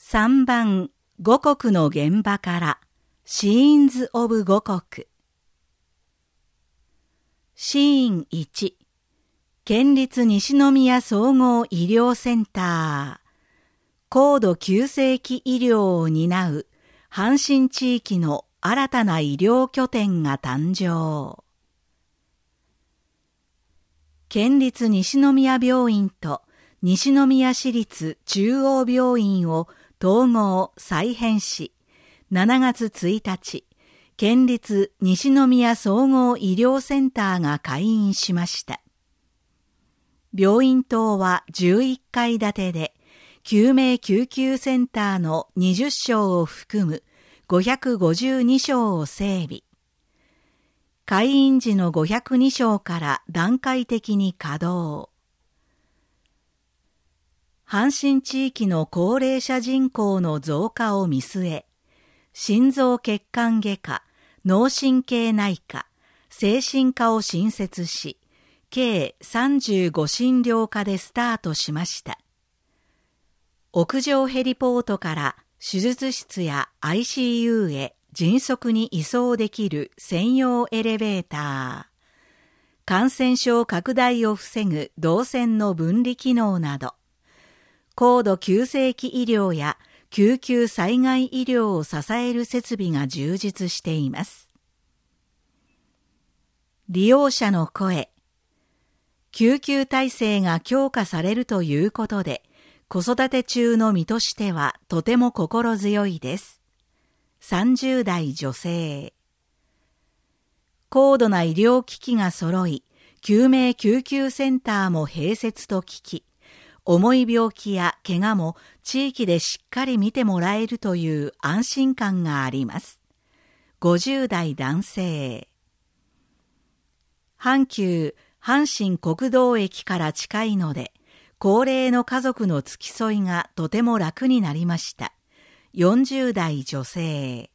3番五国の現場からシーンズ・オブ五国。シーン1、県立西宮総合医療センター。高度急性期医療を担う阪神地域の新たな医療拠点が誕生。県立西宮病院と西宮市立中央病院を統合再編し、7月1日、県立西宮総合医療センターが開院しました。病院棟は11階建てで、救命救急センターの20床を含む552床を整備。開院時の502床から段階的に稼働。阪神地域の高齢者人口の増加を見据え、心臓血管外科、脳神経内科、精神科を新設し、計35診療科でスタートしました。屋上ヘリポートから手術室や ICU へ迅速に移送できる専用エレベーター、感染症拡大を防ぐ動線の分離機能など、高度急性期医療や救急災害医療を支える設備が充実しています。利用者の声。救急体制が強化されるということで、子育て中の身としてはとても心強いです。30代女性。高度な医療機器が揃い、救命救急センターも併設と聞き、重い病気や怪我も地域でしっかり見てもらえるという安心感があります。50代男性。阪急阪神国道駅から近いので、高齢の家族の付き添いがとても楽になりました。40代女性。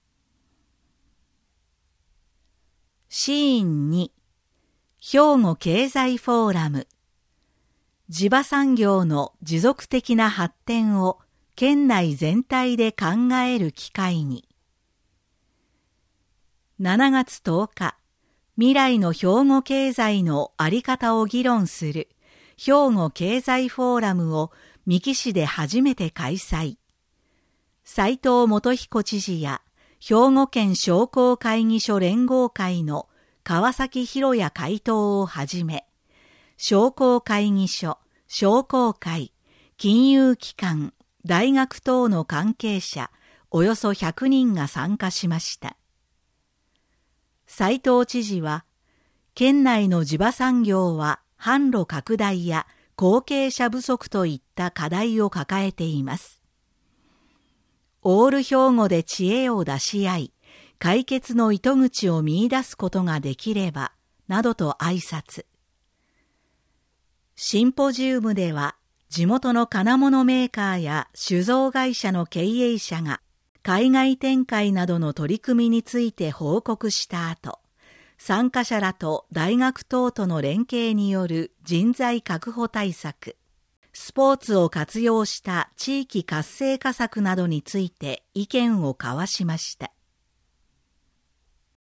シーン2、兵庫経済フォーラム。地場産業の持続的な発展を県内全体で考える機会に。7月10日、未来の兵庫経済のあり方を議論する兵庫経済フォーラムを三木市で初めて開催。斉藤元彦知事や兵庫県商工会議所連合会の川崎博也会頭をはじめ、商工会議所、商工会、金融機関、大学等の関係者、およそ100人が参加しました。斉藤知事は、県内の地場産業は販路拡大や後継者不足といった課題を抱えています。オール兵庫で知恵を出し合い、解決の糸口を見出すことができれば、などと挨拶。シンポジウムでは、地元の金物メーカーや酒造会社の経営者が、海外展開などの取り組みについて報告した後、参加者らと大学等との連携による人材確保対策、スポーツを活用した地域活性化策などについて意見を交わしました。